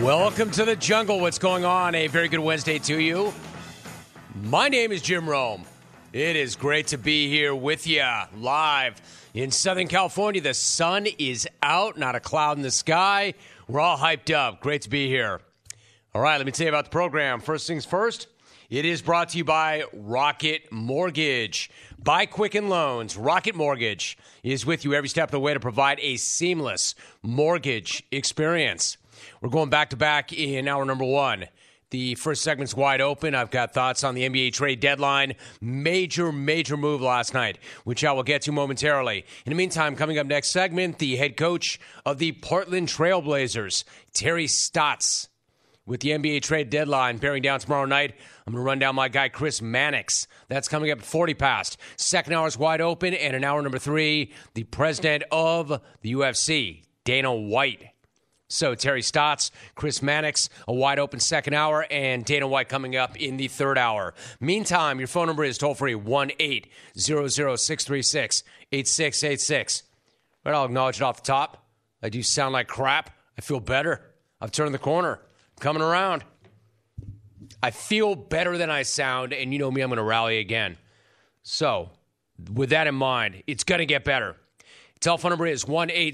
Welcome to the jungle. What's going on? A very good Wednesday to you. My name is Jim Rome. It is great to be here with you live in Southern California. The sun is out, not a cloud in the sky. We're all hyped up. Great to be here. All right, let me tell you about the program. First things first, it is brought to you by Rocket Mortgage. By Quicken Loans, Rocket Mortgage is with you every step of the way to provide a seamless mortgage experience. We're going back-to-back in hour number one. The first segment's wide open. I've got thoughts on the NBA trade deadline. Major move last night, which I will get to momentarily. In the meantime, coming up next segment, the head coach of the Portland Trail Blazers, Terry Stotts. With the NBA trade deadline bearing down tomorrow night, I'm going to run down my guy Chris Mannix. That's coming up at 40 past. Second hour is wide open. And in hour number three, the president of the UFC, Dana White. So Terry Stotts, Chris Mannix, a wide-open second hour, and Dana White coming up in the third hour. Meantime, your phone number is toll-free, 1-800-636-8686. But I'll acknowledge it off the top. I do sound like crap. I feel better. I've turned the corner. I'm coming around. I feel better than I sound, and you know me, I'm going to rally again. So, with that in mind, it's going to get better. Telephone number is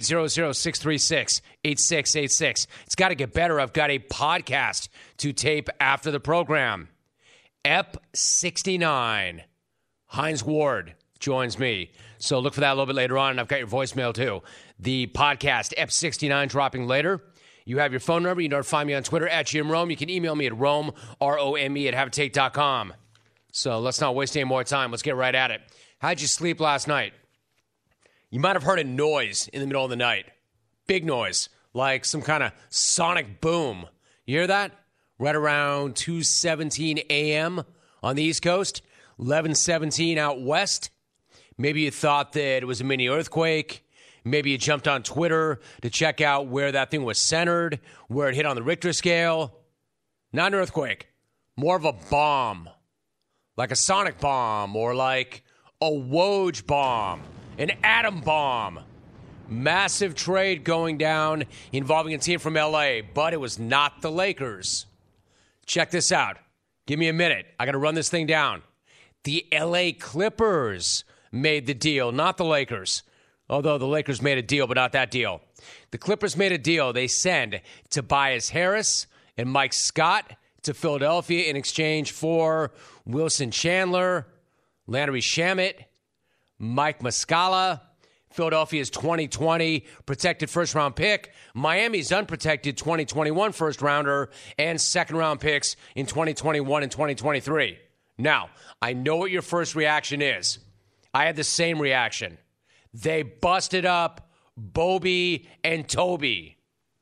1-800-636-8686. It's got to get better. I've got a podcast to tape after the program. Ep 69. Hines Ward joins me. So look for that a little bit later on, and I've got your voicemail too. The podcast, Ep 69, dropping later. You have your phone number. You know where to find me on Twitter, at Jim Rome. You can email me at Rome, R-O-M-E, at haveatake.com. So let's not waste any more time. Let's get right at it. How'd you sleep last night? You might have heard a noise in the middle of the night. Big noise, like some kind of sonic boom. You hear that? Right around 2:17 a.m. on the East Coast, 11:17 out west. Maybe you thought that it was a mini earthquake. Maybe you jumped on Twitter to check out where that thing was centered, where it hit on the Richter scale. Not an earthquake, more of a bomb, like a sonic bomb or like a Woj bomb. An atom bomb. Massive trade going down involving a team from L.A., but it was not the Lakers. Check this out. Give me a minute. I got to run this thing down. The L.A. Clippers made the deal, not the Lakers. Although the Lakers made a deal, but not that deal. The Clippers made a deal. They send Tobias Harris and Mike Scott to Philadelphia in exchange for Wilson Chandler, Landry Shamet, Mike Muscala, Philadelphia's 2020 protected first-round pick, Miami's unprotected 2021 first-rounder, and second-round picks in 2021 and 2023. Now, I know what your first reaction is. I had the same reaction. They busted up Bobby and Toby.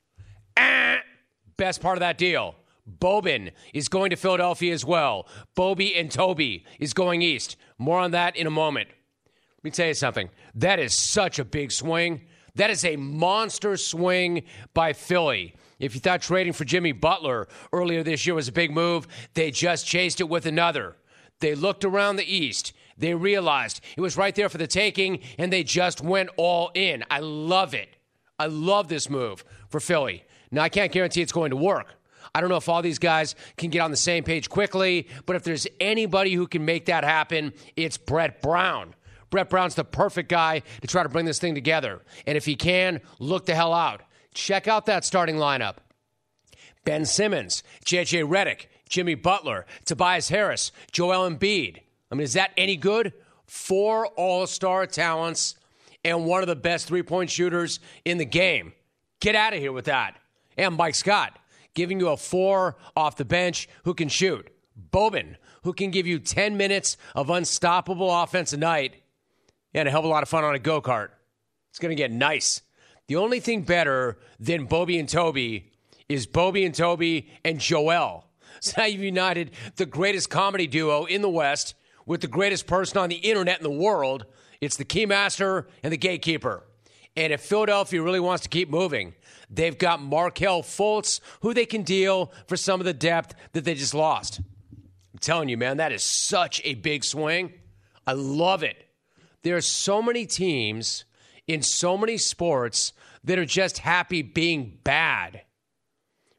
Best part of that deal. Boban is going to Philadelphia as well. Bobby and Toby is going east. More on that in a moment. Let me tell you something. That is such a big swing. That is a monster swing by Philly. If you thought trading for Jimmy Butler earlier this year was a big move, they just chased it with another. They looked around the East. They realized it was right there for the taking, and they just went all in. I love it. I love this move for Philly. Now, I can't guarantee it's going to work. I don't know if all these guys can get on the same page quickly, but if there's anybody who can make that happen, it's Brett Brown. Brett Brown's the perfect guy to try to bring this thing together. And if he can, look the hell out. Check out that starting lineup. Ben Simmons, J.J. Redick, Jimmy Butler, Tobias Harris, Joel Embiid. I mean, is that any good? 4 all-star talents and one of the best three-point shooters in the game. Get out of here with that. And Mike Scott, giving you a 4 off the bench who can shoot. Boban, who can give you 10 minutes of unstoppable offense a night. And a hell of a lot of fun on a go-kart. It's going to get nice. The only thing better than Bobby and Toby is Bobby and Toby and Joel. So now you've united the greatest comedy duo in the West with the greatest person on the internet in the world. It's the Keymaster and the Gatekeeper. And if Philadelphia really wants to keep moving, they've got Markelle Fultz, who they can deal for some of the depth that they just lost. I'm telling you, man, that is such a big swing. I love it. There are so many teams in so many sports that are just happy being bad.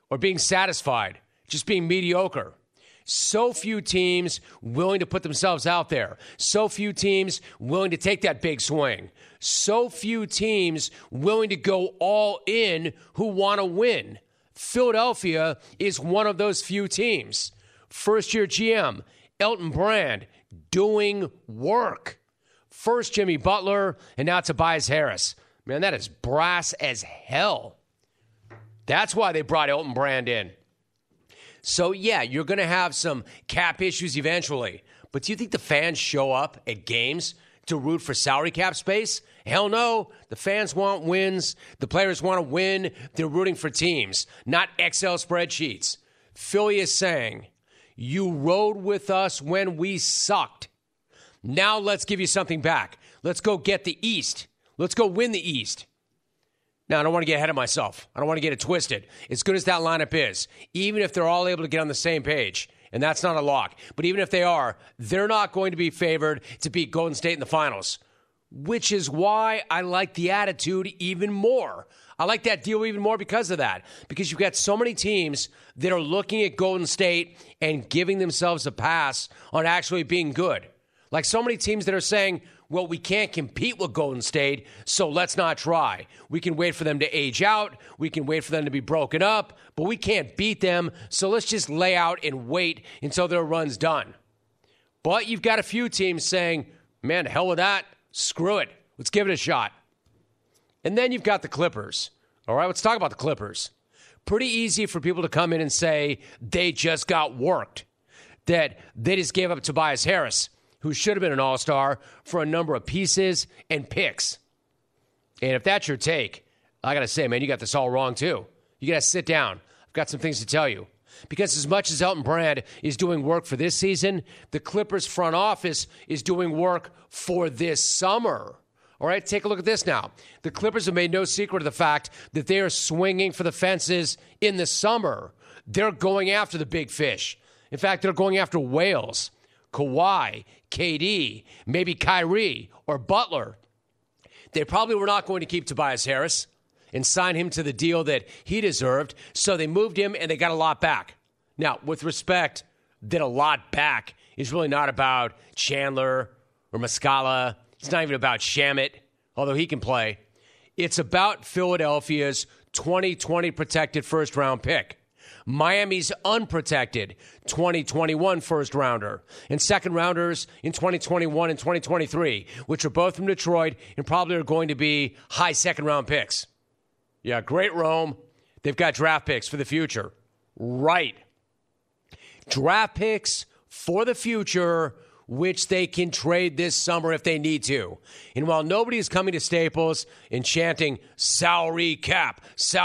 or being satisfied, just being mediocre. So few teams willing to put themselves out there. So few teams willing to take that big swing. So few teams willing to go all in who want to win. Philadelphia is one of those few teams. First-year GM, Elton Brand, doing work. First Jimmy Butler, and now Tobias Harris. Man, that is brass as hell. That's why they brought Elton Brand in. So, yeah, you're going to have some cap issues eventually. But do you think the fans show up at games to root for salary cap space? Hell no. The fans want wins. The players want to win. They're rooting for teams, not Excel spreadsheets. Philly is saying, you rode with us when we sucked. Now let's give you something back. Let's go get the East. Let's go win the East. Now, I don't want to get ahead of myself. I don't want to get it twisted. As good as that lineup is, even if they're all able to get on the same page, and that's not a lock, but even if they are, they're not going to be favored to beat Golden State in the finals, which is why I like the attitude even more. I like that deal even more because of that, because you've got so many teams that are looking at Golden State and giving themselves a pass on actually being good. Like so many teams that are saying, well, we can't compete with Golden State, so let's not try. We can wait for them to age out. We can wait for them to be broken up, but we can't beat them, so let's just lay out and wait until their run's done. But you've got a few teams saying, man, the hell with that. Screw it. Let's give it a shot. And then you've got the Clippers. All right, let's talk about the Clippers. Pretty easy for people to come in and say they just got worked, that they just gave up Tobias Harris, who should have been an all-star, for a number of pieces and picks. And if that's your take, I got to say, man, you got this all wrong, too. You got to sit down. I've got some things to tell you. Because as much as Elton Brand is doing work for this season, the Clippers front office is doing work for this summer. All right, take a look at this now. The Clippers have made no secret of the fact that they are swinging for the fences in the summer. They're going after the big fish. In fact, they're going after whales. Kawhi, KD, maybe Kyrie or Butler. They probably were not going to keep Tobias Harris and sign him to the deal that he deserved, so they moved him and they got a lot back. Now, with respect, that a lot back is really not about Chandler or Muscala. It's not even about Shamet, although he can play. It's about Philadelphia's 2020 protected first-round pick. Miami's unprotected 2021 first-rounder, and second-rounders in 2021 and 2023, which are both from Detroit and probably are going to be high second-round picks. Yeah, great, Rome. They've got draft picks for the future. Right. Draft picks for the future, which they can trade this summer if they need to. And while nobody is coming to Staples and chanting, salary cap,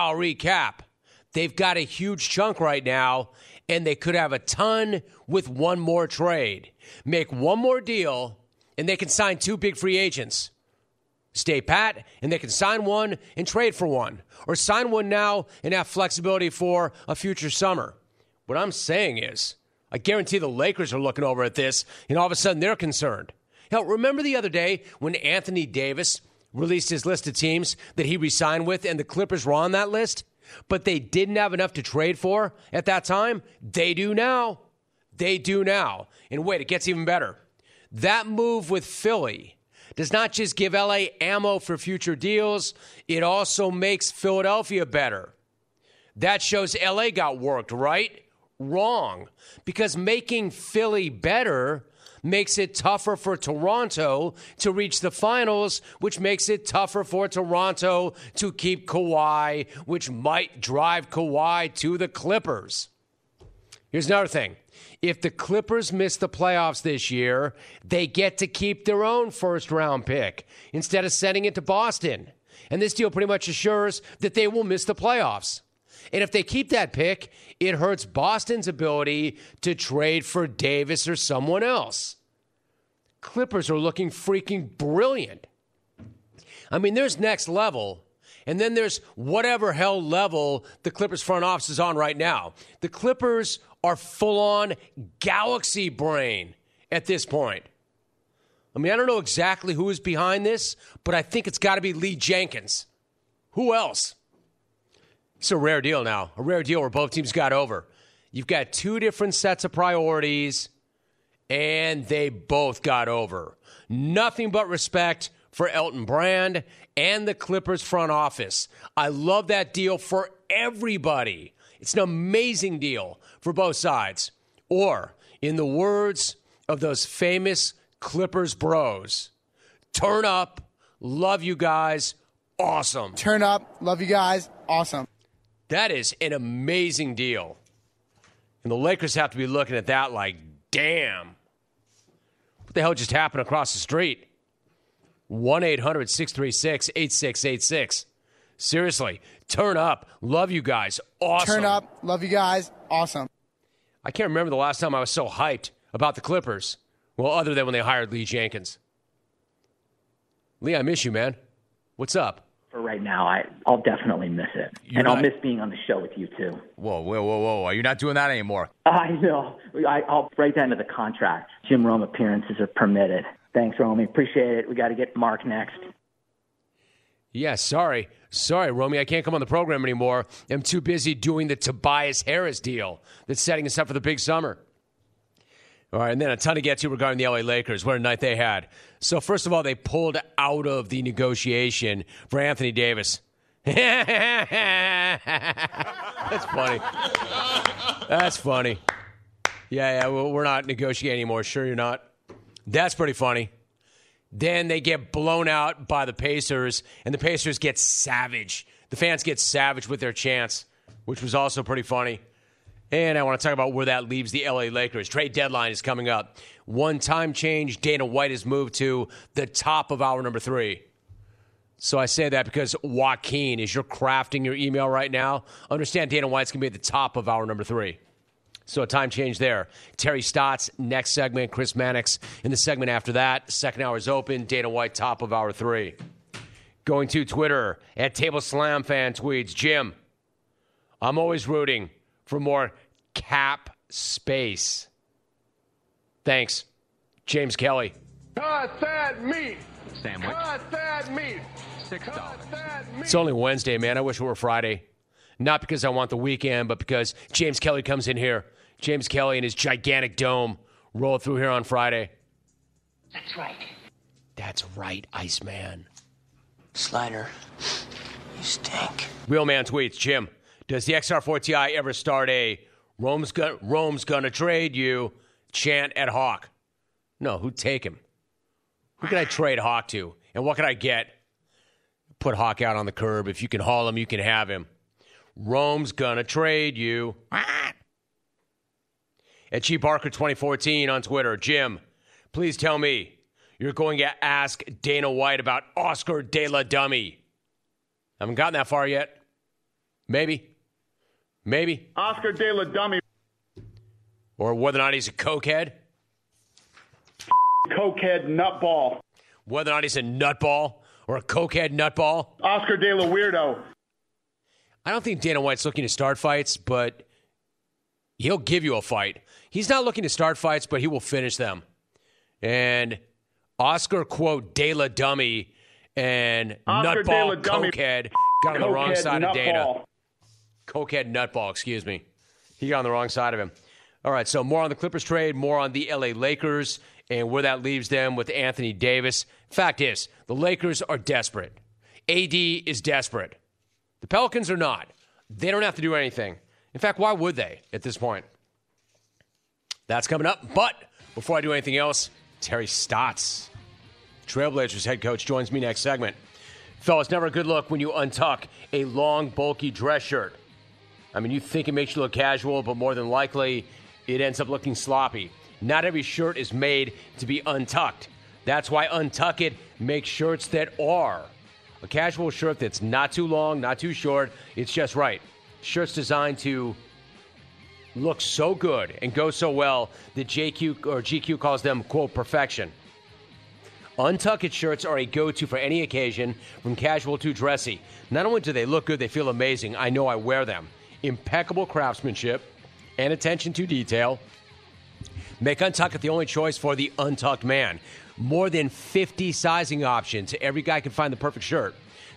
they've got a huge chunk right now, and they could have a ton with one more trade. Make one more deal, and they can sign two big free agents. Stay pat, and they can sign one and trade for one. Or sign one now and have flexibility for a future summer. What I'm saying is, I guarantee the Lakers are looking over at this, and all of a sudden they're concerned. Hell, remember the other day when Anthony Davis released his list of teams that he re-signed with, and the Clippers were on that list? But they didn't have enough to trade for at that time? They do now. They do now. And wait, it gets even better. That move with Philly does not just give LA ammo for future deals, it also makes Philadelphia better. That shows LA got worked, right? Wrong. Because making Philly better makes it tougher for Toronto to reach the finals, which makes it tougher for Toronto to keep Kawhi, which might drive Kawhi to the Clippers. Here's another thing. If the Clippers miss the playoffs this year, they get to keep their own first-round pick instead of sending it to Boston. And this deal pretty much assures that they will miss the playoffs. And if they keep that pick, it hurts Boston's ability to trade for Davis or someone else. Clippers are looking freaking brilliant. I mean, there's next level, and then there's whatever hell level the Clippers front office is on right now. The Clippers are full-on galaxy brain at this point. I mean, I don't know exactly who is behind this, but I think it's got to be Lee Jenkins. Who else? It's a rare deal now. A rare deal where both teams got over. You've got two different sets of priorities, and they both got over. Nothing but respect for Elton Brand and the Clippers front office. I love that deal for everybody. It's an amazing deal for both sides. Or, in the words of those famous Clippers bros, turn up, love you guys, awesome. Turn up, love you guys, awesome. That is an amazing deal. And the Lakers have to be looking at that like, damn. What the hell just happened across the street? 1-800-636-8686. Seriously, turn up. Love you guys. Awesome. Turn up. Love you guys. Awesome. I can't remember the last time I was so hyped about the Clippers. Well, other than when they hired Lee Jenkins. Lee, I miss you, man. What's up? For right now, I'll definitely miss it. I'll miss being on the show with you, too. Whoa. Are you not doing that anymore? I know. I'll write that into the contract. Jim Rome appearances are permitted. Thanks, Romy. Appreciate it. We got to get Mark next. Yeah, sorry, Romy. I can't come on the program anymore. I'm too busy doing the Tobias Harris deal that's setting us up for the big summer. All right, and then a ton to get to regarding the LA Lakers. What a night they had. So, first of all, they pulled out of the negotiation for Anthony Davis. That's funny. That's funny. Yeah, well, we're not negotiating anymore. Sure you're not? That's pretty funny. Then they get blown out by the Pacers, and the Pacers get savage. The fans get savage with their chants, which was also pretty funny. And I want to talk about where that leaves the LA Lakers. Trade deadline is coming up. One time change, Dana White has moved to the top of hour number 3. So I say that because Joaquin, as you're crafting your email right now, understand Dana White's going to be at the top of hour number 3. So a time change there. Terry Stotts, next segment. Chris Mannix in the segment after that. Second hour is open. Dana White, top of hour 3. Going to Twitter, at Table Slam Fan tweets, Jim, I'm always rooting for more cap space. Thanks. James Kelly. Cut that meat. Sandwich. Cut that meat. $6. It's only Wednesday, man. I wish it were Friday. Not because I want the weekend, but because James Kelly comes in here. James Kelly and his gigantic dome roll through here on Friday. That's right. That's right, Iceman. Slider, you stink. Real Man tweets, Jim, does the XR4 Ti ever start a Rome's gonna trade you chant at Hawk? No, who'd take him? Who can I trade Hawk to? And what can I get? Put Hawk out on the curb. If you can haul him, you can have him. Rome's gonna trade you. At G Barker 2014 on Twitter, Jim, please tell me you're going to ask Dana White about Oscar De La Dummy. Haven't gotten that far yet. Maybe. Oscar De La Dummy. Or whether or not he's a cokehead. Cokehead nutball. Whether or not he's a nutball or a cokehead nutball. Oscar De La Weirdo. I don't think Dana White's looking to start fights, but he'll give you a fight. He's not looking to start fights, but he will finish them. And Oscar, quote, De La Dummy and Oscar nutball Dummy. cokehead got on the wrong side of Dana. Nutball. Cokehead nutball, excuse me. He got on the wrong side of him. All right, so more on the Clippers trade, more on the LA Lakers, and where that leaves them with Anthony Davis. Fact is, the Lakers are desperate. AD is desperate. The Pelicans are not. They don't have to do anything. In fact, why would they at this point? That's coming up. But before I do anything else, Terry Stotts, Trailblazers head coach, joins me next segment. Fellas, never a good look when you untuck a long, bulky dress shirt. I mean, you think it makes you look casual, but more than likely, it ends up looking sloppy. Not every shirt is made to be untucked. That's why Untuck It makes shirts that are. A casual shirt that's not too long, not too short, it's just right. Shirts designed to look so good and go so well that GQ calls them, quote, perfection. Untuck It shirts are a go-to for any occasion, from casual to dressy. Not only do they look good, they feel amazing. I know I wear them. Impeccable craftsmanship and attention to detail make Untuck It the only choice for the untucked man. More than 50 sizing options. Every guy can find the perfect shirt.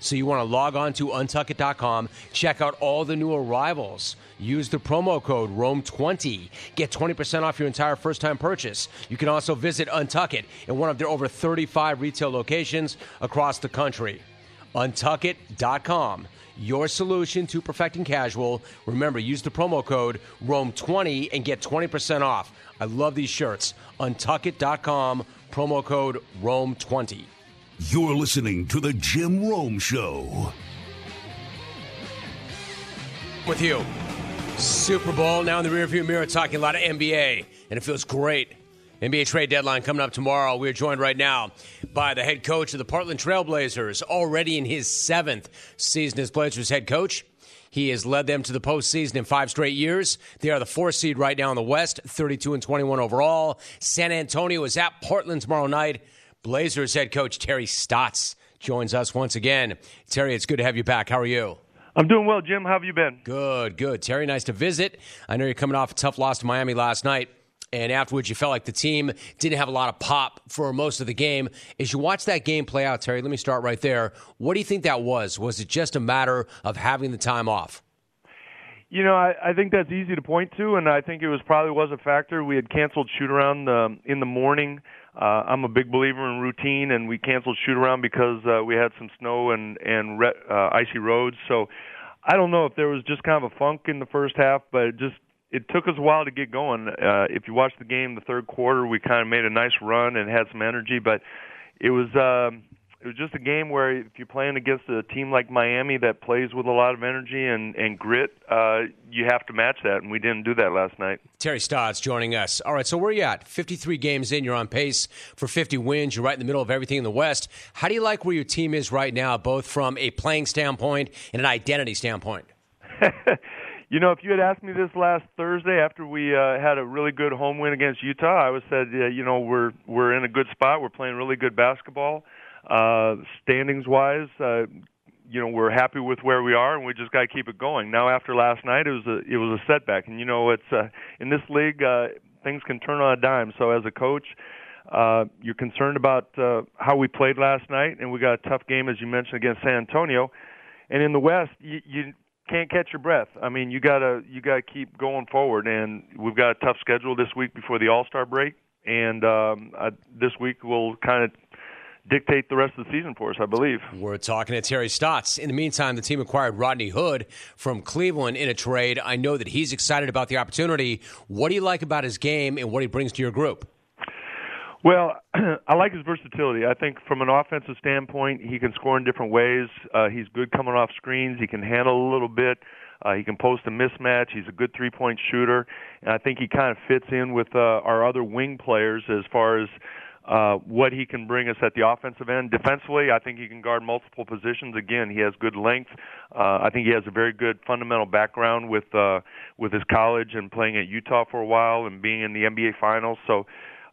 So you want to log on to untuckit.com, check out all the new arrivals. Use the promo code ROME20. Get 20% off your entire first-time purchase. You can also visit Untuckit in one of their over 35 retail locations across the country. Untuckit.com, your solution to perfecting casual. Remember, use the promo code ROME20 and get 20% off. I love these shirts. Untuckit.com, promo code ROME20. You're listening to The Jim Rome Show. With you. Super Bowl now in the rearview mirror, talking a lot of NBA, and it feels great. NBA trade deadline coming up tomorrow. We're joined right now by the head coach of the Portland Trailblazers, already in his 7th season as Blazers head coach. He has led them to the postseason in 5 straight years. They are the 4th seed right now in the West, 32-21 overall. San Antonio is at Portland tomorrow night. Blazers head coach Terry Stotts joins us once again. Terry, it's good to have you back. How are you? I'm doing well, Jim. How have you been? Good, good. Terry, nice to visit. I know you're coming off a tough loss to Miami last night, and afterwards you felt like the team didn't have a lot of pop for most of the game. As you watch that game play out, Terry, let me start right there. What do you think that was? Was it just a matter of having the time off? You know, I think that's easy to point to, and I think it probably was a factor. We had canceled shoot-around in the morning. I'm a big believer in routine, and we canceled shoot-around because we had some snow and icy roads. So I don't know if there was just kind of a funk in the first half, but it took us a while to get going. If you watch the game, the third quarter, we kind of made a nice run and had some energy, but it was just a game where if you're playing against a team like Miami that plays with a lot of energy and grit, you have to match that, and we didn't do that last night. Terry Stotts joining us. All right, so where are you at? 53 games in, you're on pace for 50 wins. You're right in the middle of everything in the West. How do you like where your team is right now, both from a playing standpoint and an identity standpoint? You know, if you had asked me this last Thursday after we had a really good home win against Utah, I would have said, we're in a good spot. We're playing really good basketball. Standings-wise, we're happy with where we are, and we just got to keep it going. Now, after last night, it was a setback, and it's in this league, things can turn on a dime. So, as a coach, you're concerned about how we played last night, and we got a tough game, as you mentioned, against San Antonio. And in the West, you can't catch your breath. I mean, you gotta keep going forward, and we've got a tough schedule this week before the All-Star break, and this week will kind of dictate the rest of the season for us, I believe. We're talking to Terry Stotts. In the meantime, the team acquired Rodney Hood from Cleveland in a trade. I know that he's excited about the opportunity. What do you like about his game and what he brings to your group? Well, I like his versatility. I think from an offensive standpoint, he can score in different ways. He's good coming off screens. He can handle a little bit. He can post a mismatch. He's a good three-point shooter. And I think he kind of fits in with our other wing players as far as what he can bring us at the offensive end. Defensively, I think he can guard multiple positions. Again, he has good length. I think he has a very good fundamental background with his college and playing at Utah for a while and being in the NBA Finals. So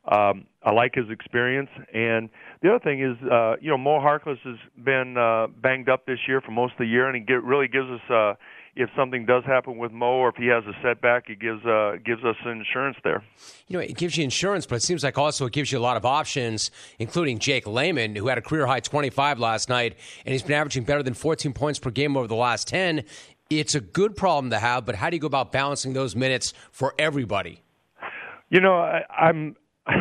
I like his experience. And the other thing is, Mo Harkless has been banged up this year for most of the year, and he really gives us if something does happen with Mo or if he has a setback, it gives us insurance there. You know, it gives you insurance, but it seems like also it gives you a lot of options, including Jake Layman, who had a career-high 25 last night, and he's been averaging better than 14 points per game over the last 10. It's a good problem to have, but how do you go about balancing those minutes for everybody? You know, I'm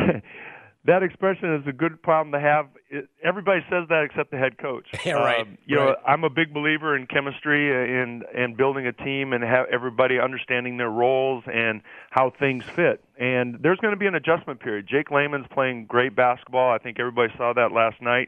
that expression is a good problem to have. Everybody says that except the head coach. Yeah, right. Know, I'm a big believer in chemistry and building a team and have everybody understanding their roles and how things fit. And there's going to be an adjustment period. Jake Layman's playing great basketball. I think everybody saw that last night.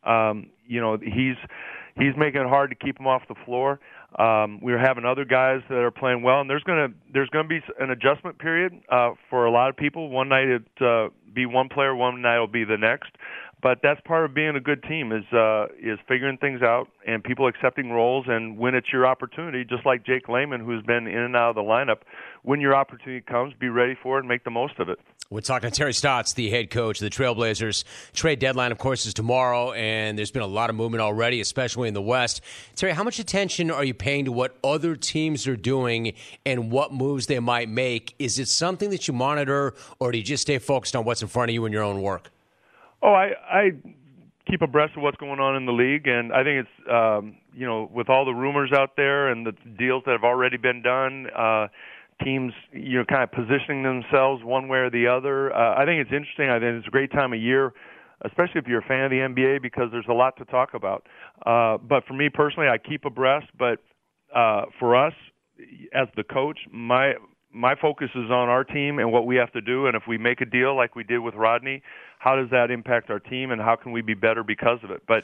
He's making it hard to keep him off the floor. We're having other guys that are playing well, and there's going to be an adjustment period for a lot of people. One night it'll be one player, one night it'll be the next. But that's part of being a good team is figuring things out and people accepting roles. And when it's your opportunity, just like Jake Layman, who's been in and out of the lineup, when your opportunity comes, be ready for it and make the most of it. We're talking to Terry Stotts, the head coach of the Trailblazers. Trade deadline, of course, is tomorrow, and there's been a lot of movement already, especially in the West. Terry, how much attention are you paying to what other teams are doing and what moves they might make? Is it something that you monitor, or do you just stay focused on what's in front of you in your own work? Oh, I keep abreast of what's going on in the league, and I think it's with all the rumors out there and the deals that have already been done, teams kind of positioning themselves one way or the other. I think it's interesting. I think it's a great time of year, especially if you're a fan of the NBA, because there's a lot to talk about. But for me personally, I keep abreast. But for us, as the coach, my focus is on our team and what we have to do. And if we make a deal like we did with Rodney, how does that impact our team, and how can we be better because of it? But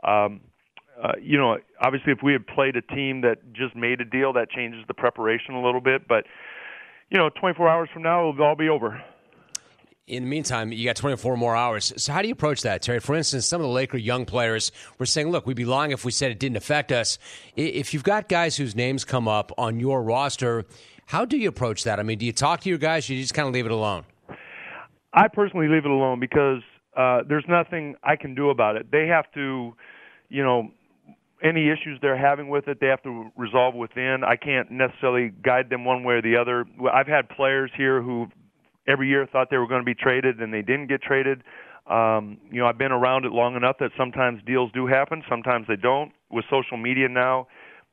obviously, if we had played a team that just made a deal, that changes the preparation a little bit. But 24 hours from now, it'll all be over. In the meantime, you got 24 more hours. So how do you approach that, Terry? For instance, some of the Laker young players were saying, look, we'd be lying if we said it didn't affect us. If you've got guys whose names come up on your roster, how do you approach that? I mean, do you talk to your guys, or do you just kind of leave it alone? I personally leave it alone because there's nothing I can do about it. They have to, any issues they're having with it, they have to resolve within. I can't necessarily guide them one way or the other. I've had players here who every year thought they were going to be traded and they didn't get traded. I've been around it long enough that sometimes deals do happen, sometimes they don't. With social media now,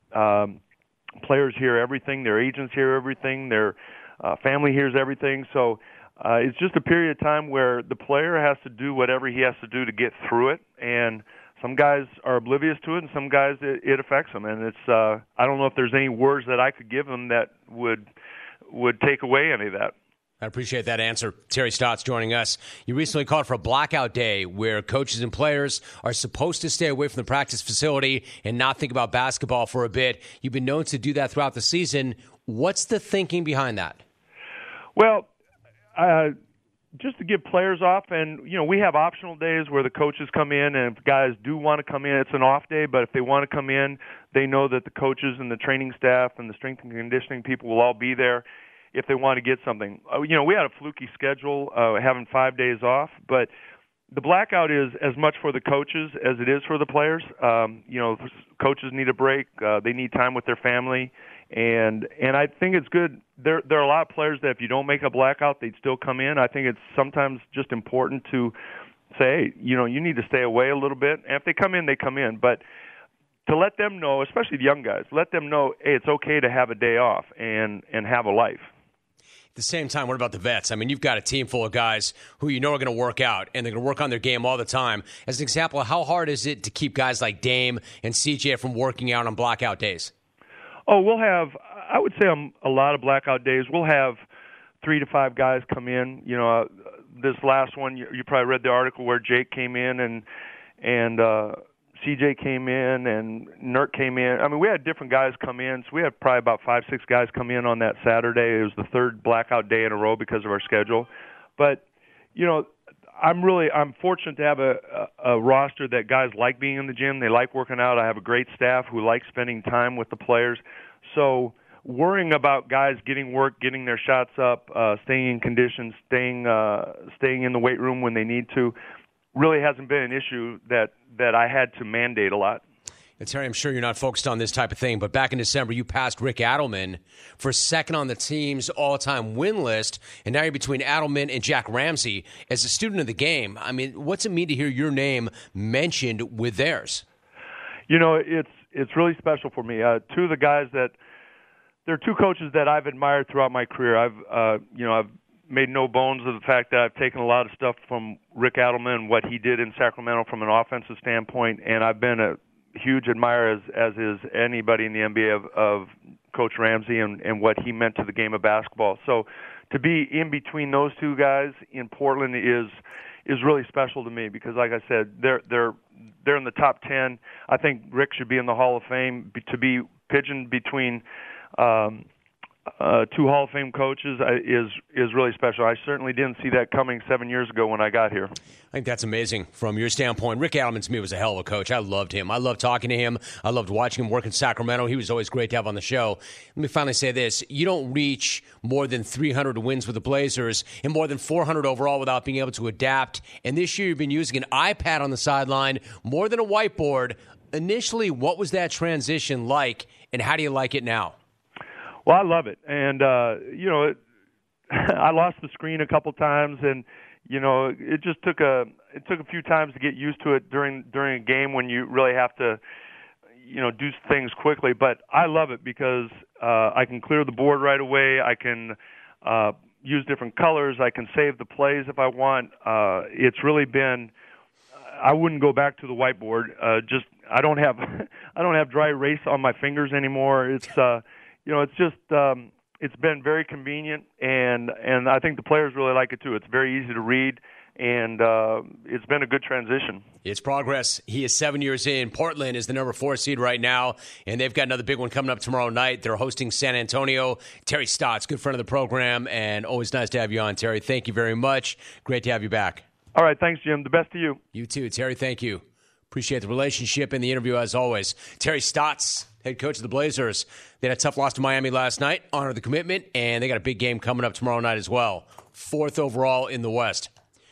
players hear everything, their agents hear everything, their family hears everything. So it's just a period of time where the player has to do whatever he has to do to get through it. And some guys are oblivious to it, and some guys it affects them. And it's I don't know if there's any words that I could give them that would take away any of that. I appreciate that answer. Terry Stotts joining us. You recently called for a blackout day where coaches and players are supposed to stay away from the practice facility and not think about basketball for a bit. You've been known to do that throughout the season. What's the thinking behind that? Well, just to give players off, and we have optional days where the coaches come in, and if guys do want to come in, it's an off day, but if they want to come in, they know that the coaches and the training staff and the strength and conditioning people will all be there if they want to get something. We had a fluky schedule, having 5 days off, but the blackout is as much for the coaches as it is for the players. Coaches need a break. They need time with their family. And I think it's good. There are a lot of players that if you don't make a blackout, they'd still come in. I think it's sometimes just important to say, hey, you need to stay away a little bit. And if they come in, they come in. But to let them know, especially the young guys, let them know, hey, it's okay to have a day off and have a life. At the same time, what about the vets? I mean, you've got a team full of guys who are going to work out, and they're going to work on their game all the time. As an example, how hard is it to keep guys like Dame and CJ from working out on blackout days? Oh, we'll have, I would say on a lot of blackout days, we'll have 3 to 5 guys come in. This last one, you probably read the article where Jake came in and CJ came in and Nurk came in. I mean, we had different guys come in. So we had probably about 5-6 guys come in on that Saturday. It was the third blackout day in a row because of our schedule. But, I'm fortunate to have a roster that guys like being in the gym. They like working out. I have a great staff who like spending time with the players. So worrying about guys getting work, getting their shots up, staying in condition, staying in the weight room when they need to, really hasn't been an issue that I had to mandate a lot. And Terry, I'm sure you're not focused on this type of thing, but back in December, you passed Rick Adelman for second on the team's all-time win list, and now you're between Adelman and Jack Ramsey. As a student of the game, I mean, what's it mean to hear your name mentioned with theirs? It's really special for me. Two of the guys there are two coaches that I've admired throughout my career. I've made no bones of the fact that I've taken a lot of stuff from Rick Adelman and what he did in Sacramento from an offensive standpoint, and I've been a huge admirer, as is anybody in the NBA, of Coach Ramsey and what he meant to the game of basketball. So to be in between those two guys in Portland is really special to me because, like I said, they're in the top 10. I think Rick should be in the Hall of Fame. To be pigeoned between two Hall of Fame coaches is really special. I certainly didn't see that coming 7 years ago when I got here. I think that's amazing from your standpoint. Rick Adelman, to me, was a hell of a coach. I loved him. I loved talking to him. I loved watching him work in Sacramento. He was always great to have on the show. Let me finally say this. You don't reach more than 300 wins with the Blazers and more than 400 overall without being able to adapt. And this year you've been using an iPad on the sideline more than a whiteboard. Initially, what was that transition like, and how do you like it now? Well, I love it. And, I lost the screen a couple times, and, it just took a few times to get used to it during a game when you really have to, do things quickly. But I love it because I can clear the board right away. I can use different colors. I can save the plays if I want. It's really been. I wouldn't go back to the whiteboard. I don't have dry erase on my fingers anymore. It's it's been very convenient, and I think the players really like it too. It's very easy to read, and it's been a good transition. It's progress. He is 7 years in. Portland is the number 4 seed right now, and they've got another big one coming up tomorrow night. They're hosting San Antonio. Terry Stotts, good friend of the program, and always nice to have you on, Terry. Thank you very much. Great to have you back. All right, thanks, Jim. The best to you. You too, Terry. Thank you. Appreciate the relationship and the interview as always. Terry Stotts, head coach of the Blazers. They had a tough loss to Miami last night. Honor the commitment, and they got a big game coming up tomorrow night as well. 4th overall in the West.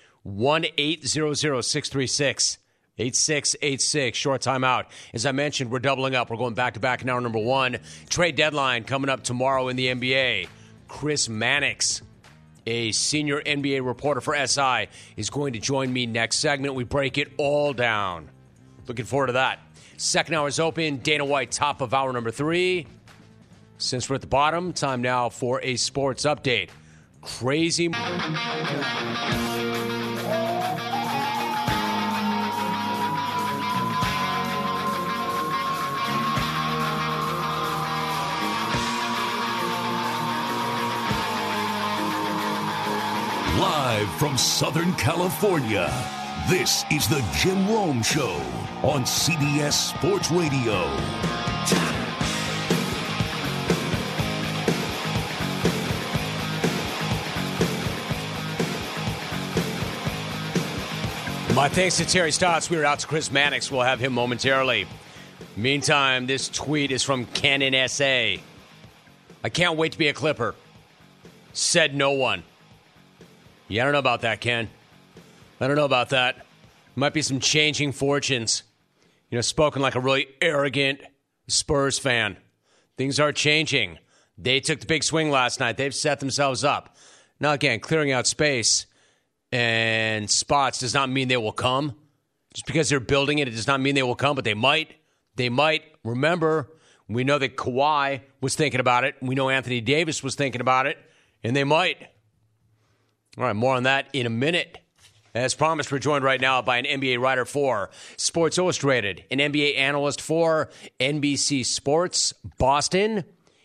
1-800-636-8686. Short timeout. As I mentioned, we're doubling up. We're going back-to-back in hour number 1. Trade deadline coming up tomorrow in the NBA. Chris Mannix, a senior NBA reporter for SI, is going to join me next segment. We break it all down. Looking forward to that. Second hour is open. Dana White, top of hour number 3. Since we're at the bottom, time now for a sports update. Crazy. Live from Southern California, this is the Jim Rome Show on CBS Sports Radio. My thanks to Terry Stotts. We were out to Chris Mannix. We'll have him momentarily. Meantime, this tweet is from Canon SA. I can't wait to be a Clipper. Said no one. Yeah, I don't know about that, Ken. I don't know about that. Might be some changing fortunes. Spoken like a really arrogant Spurs fan. Things are changing. They took the big swing last night. They've set themselves up. Now, again, clearing out space and spots does not mean they will come. Just because they're building it, it does not mean they will come, but they might. They might. Remember, we know that Kawhi was thinking about it. We know Anthony Davis was thinking about it, and they might. All right, more on that in a minute. As promised, we're joined right now by an NBA writer for Sports Illustrated, an NBA analyst for NBC Sports Boston,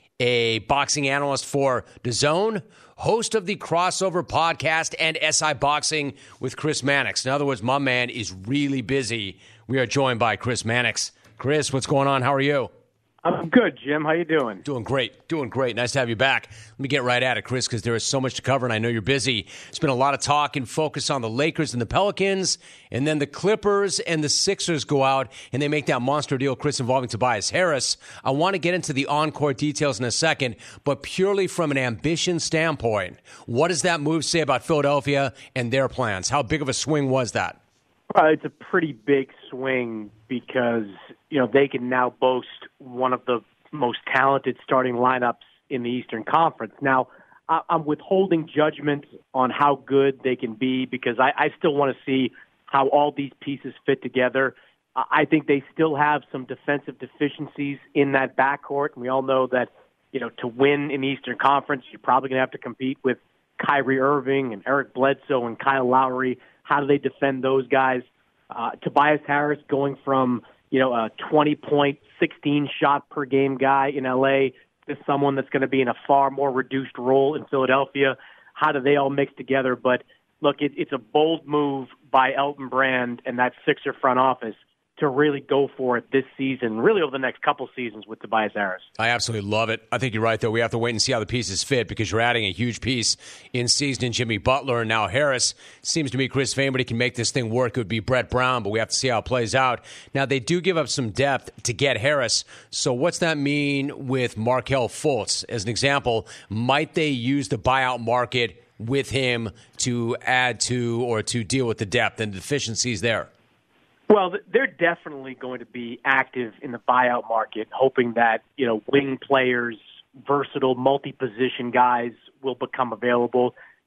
a boxing analyst for DAZN, host of the Crossover podcast and SI Boxing with Chris Mannix. In other words, my man is really busy. We are joined by Chris Mannix. Chris, what's going on? How are you? I'm good, Jim. How you doing? Doing great. Doing great. Nice to have you back. Let me get right at it, Chris, because there is so much to cover, and I know you're busy. There's been a lot of talk and focus on the Lakers and the Pelicans, and then the Clippers and the Sixers go out, and they make that monster deal, Chris, involving Tobias Harris. I want to get into the on-court details in a second, but purely from an ambition standpoint, what does that move say about Philadelphia and their plans? How big of a swing was that? It's a pretty big swing because, they can now boast one of the most talented starting lineups in the Eastern Conference. Now, I'm withholding judgment on how good they can be because I still want to see how all these pieces fit together. I think they still have some defensive deficiencies in that backcourt. And we all know that, to win in the Eastern Conference, you're probably going to have to compete with Kyrie Irving and Eric Bledsoe and Kyle Lowry. How do they defend those guys? Tobias Harris going from, a 20-point, 16-shot-per-game guy in L.A. to someone that's going to be in a far more reduced role in Philadelphia. How do they all mix together? But, look, it's a bold move by Elton Brand and that Sixer front office to really go for it this season, really over the next couple seasons with Tobias Harris. I absolutely love it. I think you're right, though. We have to wait and see how the pieces fit because you're adding a huge piece in season in Jimmy Butler and now Harris. Seems to me Chris, if anybody can make this thing work, it would be Brett Brown, but we have to see how it plays out. Now, they do give up some depth to get Harris. So what's that mean with Markelle Fultz? As an example, might they use the buyout market with him to add to or to deal with the depth and the deficiencies there? Well, they're definitely going to be active in the buyout market, hoping that, wing players, versatile multi-position guys will become available.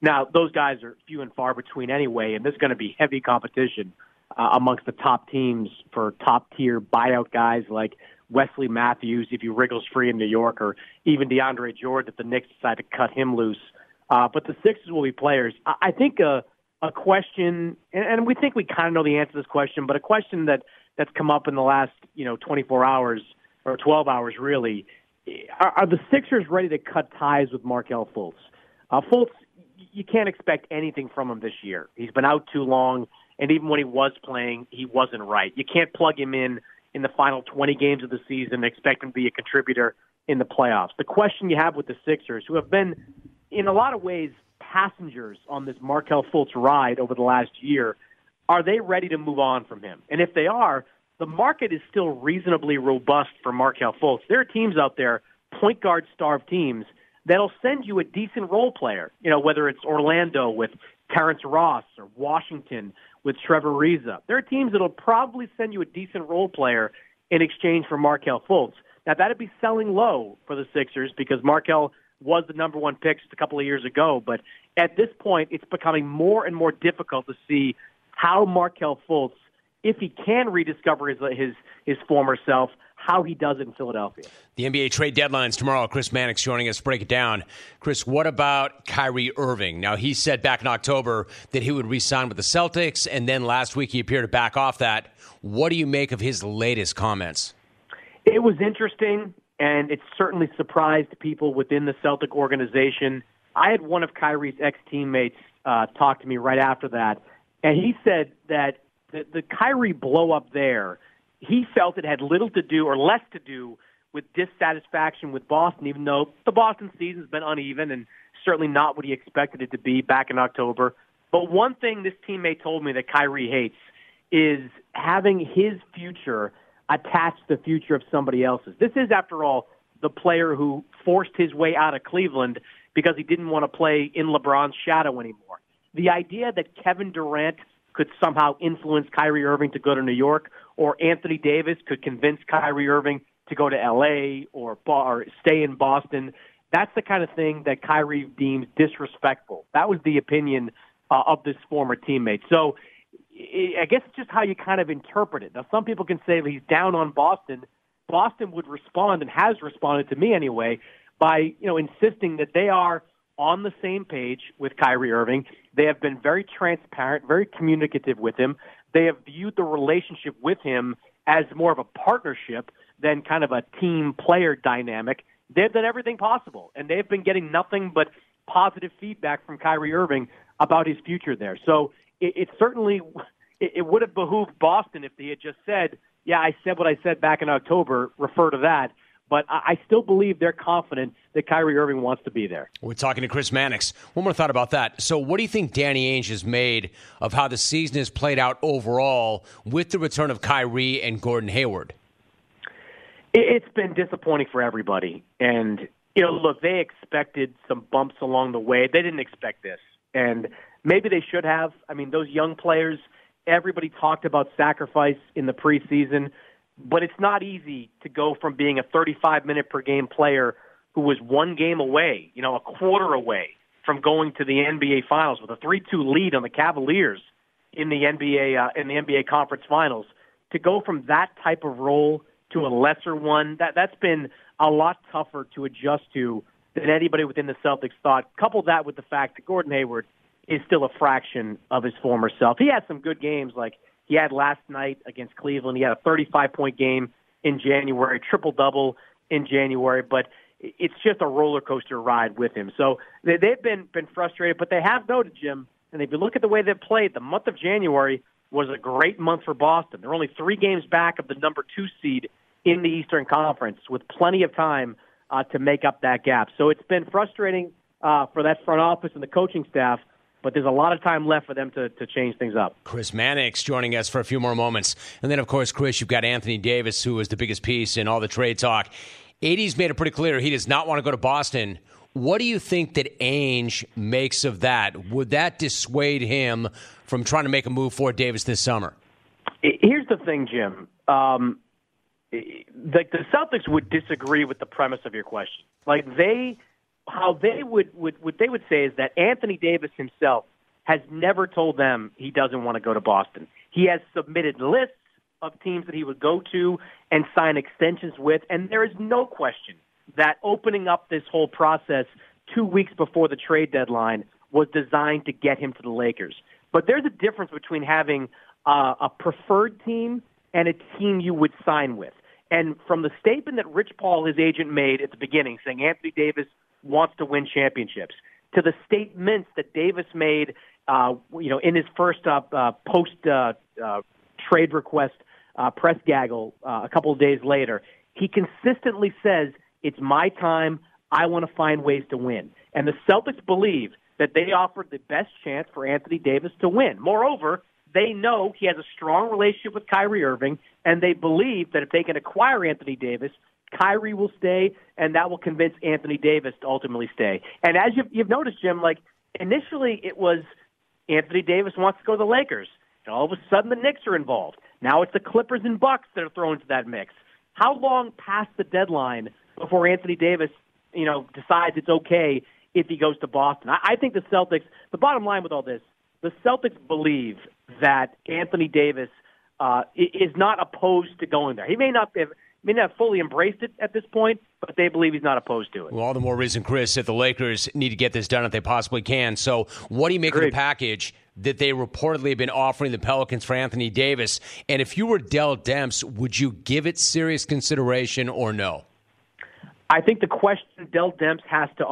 Now, those guys are few and far between anyway, and there's going to be heavy competition amongst the top teams for top-tier buyout guys like Wesley Matthews, if he wriggles free in New York, or even DeAndre Jordan if the Knicks decide to cut him loose. But the Sixers will be players. I think a question, and we think we kind of know the answer to this question, but a question that's come up in the last 24 hours or 12 hours really, are the Sixers ready to cut ties with Markelle Fultz? Fultz, you can't expect anything from him this year. He's been out too long, and even when he was playing, he wasn't right. You can't plug him in the final 20 games of the season and expect him to be a contributor in the playoffs. The question you have with the Sixers, who have been, in a lot of ways, passengers on this Markelle Fultz ride over the last year, are they ready to move on from him? And if they are, the market is still reasonably robust for Markelle Fultz. There are teams out there, point guard starved teams, that'll send you a decent role player, whether it's Orlando with Terrence Ross or Washington with Trevor Ariza. There are teams that'll probably send you a decent role player in exchange for Markelle Fultz. Now, that'd be selling low for the Sixers because Markelle was the number one pick just a couple of years ago. But at this point, it's becoming more and more difficult to see how Markelle Fultz, if he can rediscover his former self, how he does it in Philadelphia. The NBA trade deadline's tomorrow. Chris Mannix joining us to break it down. Chris, what about Kyrie Irving? Now, he said back in October that he would re-sign with the Celtics, and then last week he appeared to back off that. What do you make of his latest comments? It was interesting, and it certainly surprised people within the Celtic organization. I had one of Kyrie's ex-teammates talk to me right after that, and he said that the Kyrie blow-up there, he felt it had little to do or less to do with dissatisfaction with Boston, even though the Boston season's been uneven and certainly not what he expected it to be back in October. But one thing this teammate told me that Kyrie hates is having his future attached to the future of somebody else's. This is, after all, the player who forced his way out of Cleveland because he didn't want to play in LeBron's shadow anymore. The idea that Kevin Durant could somehow influence Kyrie Irving to go to New York, or Anthony Davis could convince Kyrie Irving to go to L.A. or stay in Boston, that's the kind of thing that Kyrie deems disrespectful. That was the opinion of this former teammate. So I guess it's just how you kind of interpret it. Now, some people can say that he's down on Boston. Boston would respond, and has responded to me anyway, by insisting that they are on the same page with Kyrie Irving. They have been very transparent, very communicative with him. They have viewed the relationship with him as more of a partnership than kind of a team-player dynamic. They've done everything possible, and they've been getting nothing but positive feedback from Kyrie Irving about his future there. So it certainly would have behooved Boston if they had just said, yeah, I said what I said back in October, refer to that. But I still believe they're confident that Kyrie Irving wants to be there. We're talking to Chris Mannix. One more thought about that. So what do you think Danny Ainge has made of how the season has played out overall with the return of Kyrie and Gordon Hayward? It's been disappointing for everybody. And, look, they expected some bumps along the way. They didn't expect this. And maybe they should have. I mean, those young players, everybody talked about sacrifice in the preseason. But it's not easy to go from being a 35-minute-per-game player who was one game away, a quarter away from going to the NBA Finals with a 3-2 lead on the Cavaliers in the NBA Conference Finals, to go from that type of role to a lesser one, that's been a lot tougher to adjust to than anybody within the Celtics thought. Couple that with the fact that Gordon Hayward is still a fraction of his former self. He had some good games, like he had last night against Cleveland. He had a 35-point game in January, triple-double in January, but it's just a roller coaster ride with him. So they've been frustrated, but they have noted, Jim, and if you look at the way they've played, the month of January was a great month for Boston. They're only 3 games back of the number 2 seed in the Eastern Conference with plenty of time to make up that gap. So it's been frustrating for that front office and the coaching staff, but there's a lot of time left for them to change things up. Chris Mannix joining us for a few more moments. And then, of course, Chris, you've got Anthony Davis, who is the biggest piece in all the trade talk. AD's made it pretty clear he does not want to go to Boston. What do you think that Ainge makes of that? Would that dissuade him from trying to make a move for Davis this summer? Here's the thing, Jim. The Celtics would disagree with the premise of your question. Like, they how they would what they would say is that Anthony Davis himself has never told them he doesn't want to go to Boston. He has submitted lists of teams that he would go to and sign extensions with, and there is no question that opening up this whole process 2 weeks before the trade deadline was designed to get him to the Lakers. But there's a difference between having a preferred team and a team you would sign with. And from the statement that Rich Paul, his agent, made at the beginning, saying Anthony Davis wants to win championships, to the statements that Davis made, in his first post-trade request press gaggle a couple of days later, he consistently says, it's my time, I want to find ways to win. And the Celtics believe that they offered the best chance for Anthony Davis to win. Moreover, they know he has a strong relationship with Kyrie Irving, and they believe that if they can acquire Anthony Davis, Kyrie will stay, and that will convince Anthony Davis to ultimately stay. And as you've noticed, Jim, initially it was Anthony Davis wants to go to the Lakers, and all of a sudden the Knicks are involved. Now it's the Clippers and Bucks that are thrown into that mix. How long past the deadline before Anthony Davis, decides it's okay if he goes to Boston? I think the Celtics, the bottom line with all this, the Celtics believe that Anthony Davis is not opposed to going there. He may not have fully embraced it at this point, but they believe he's not opposed to it. Well, all the more reason, Chris, if the Lakers need to get this done if they possibly can. So what do you make of the package that they reportedly have been offering the Pelicans for Anthony Davis? And if you were Dell Demps, would you give it serious consideration or no? I think the question Dell Demps has to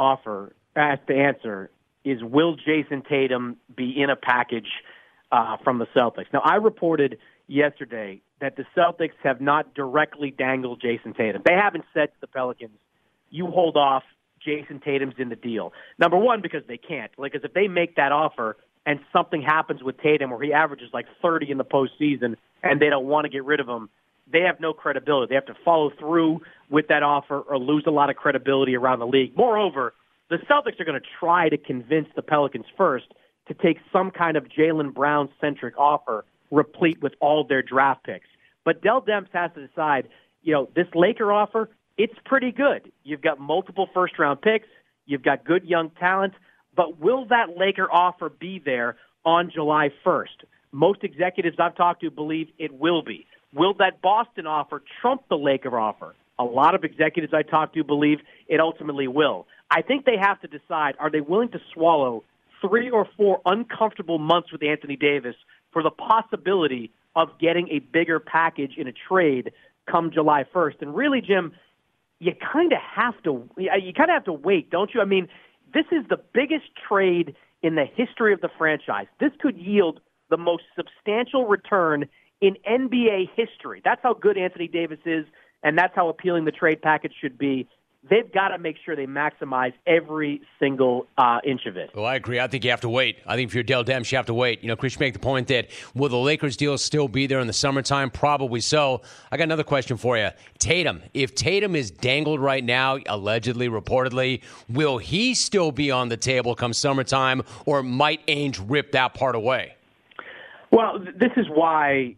answer is, will Jason Tatum be in a package from the Celtics? Now, I reported yesterday that the Celtics have not directly dangled Jason Tatum. They haven't said to the Pelicans, you hold off, Jason Tatum's in the deal. Number one, because they can't. Because if they make that offer and something happens with Tatum where he averages 30 in the postseason and they don't want to get rid of him, they have no credibility. They have to follow through with that offer or lose a lot of credibility around the league. Moreover, the Celtics are going to try to convince the Pelicans first to take some kind of Jaylen Brown-centric offer replete with all their draft picks. But Dell Demps has to decide, this Laker offer, it's pretty good. You've got multiple first-round picks. You've got good young talent. But will that Laker offer be there on July 1st? Most executives I've talked to believe it will be. Will that Boston offer trump the Laker offer? A lot of executives I talked to believe it ultimately will. I think they have to decide, are they willing to swallow 3 or 4 uncomfortable months with Anthony Davis for the possibility of getting a bigger package in a trade come July 1st? And really, Jim, you kind of have to wait, don't you? I mean, this is the biggest trade in the history of the franchise. This could yield the most substantial return in NBA history. That's how good Anthony Davis is, and that's how appealing the trade package should be. They've got to make sure they maximize every single inch of it. Well, I agree. I think you have to wait. I think if you're Dell Demps, you have to wait. Chris, you make the point that will the Lakers deal still be there in the summertime? Probably so. I got another question for you. Tatum. If Tatum is dangled right now, allegedly, reportedly, will he still be on the table come summertime, or might Ainge rip that part away? Well, this is why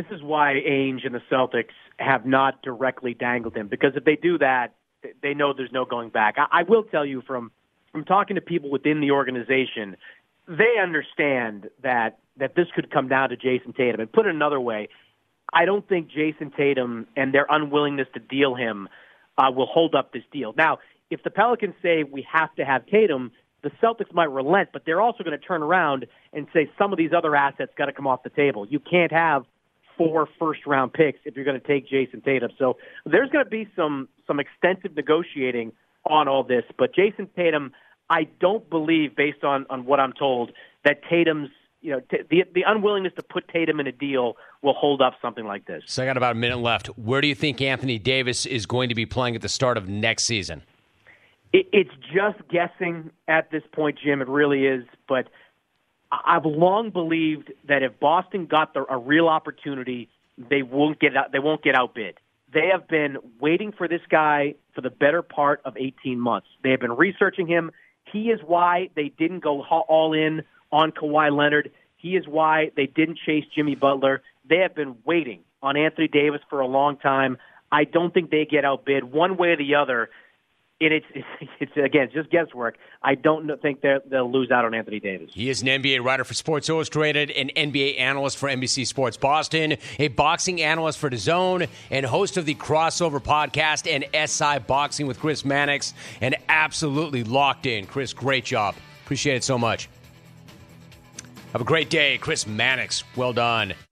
Ainge and the Celtics have not directly dangled him, because if they do that, they know there's no going back. I will tell you from talking to people within the organization, they understand that this could come down to Jason Tatum. And put it another way, I don't think Jason Tatum and their unwillingness to deal him will hold up this deal. Now, if the Pelicans say we have to have Tatum, the Celtics might relent, but they're also going to turn around and say some of these other assets got to come off the table. You can't have 4 first-round picks if you're going to take Jason Tatum. So there's going to be some extensive negotiating on all this. But Jason Tatum, I don't believe, based on what I'm told, that Tatum's the unwillingness to put Tatum in a deal will hold up something like this. So I got about a minute left. Where do you think Anthony Davis is going to be playing at the start of next season? It's just guessing at this point, Jim. It really is. But I've long believed that if Boston got a real opportunity, they won't get outbid. They have been waiting for this guy for the better part of 18 months. They have been researching him. He is why they didn't go all in on Kawhi Leonard. He is why they didn't chase Jimmy Butler. They have been waiting on Anthony Davis for a long time. I don't think they get outbid one way or the other. It's again just guesswork. I don't think they'll lose out on Anthony Davis. He is an NBA writer for Sports Illustrated, an NBA analyst for NBC Sports Boston, a boxing analyst for DAZN, and host of the Crossover Podcast and SI Boxing with Chris Mannix, and absolutely locked in. Chris, great job. Appreciate it so much. Have a great day, Chris Mannix. Well done.